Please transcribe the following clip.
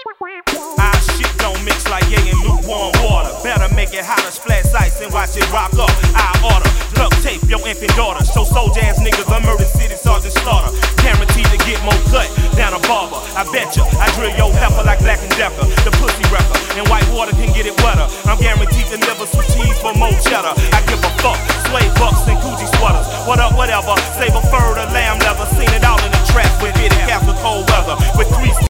Our shit don't mix like yay and lukewarm water. Better make it hotter, splash ice and watch it rock up. I order duct tape your infant daughter. Show soldier ass niggas a murder city sergeant slaughter. Guaranteed to get more cut down a barber. I bet ya I drill your heifer like Black and Decker, the pussy wrecker. And white water can get it wetter. I'm guaranteed to deliver some cheese for more cheddar. I give a fuck, suede bucks and Gucci sweaters. What up, whatever. Save a fur to lamb leather. Seen it all in the trap with it half the cold weather. With three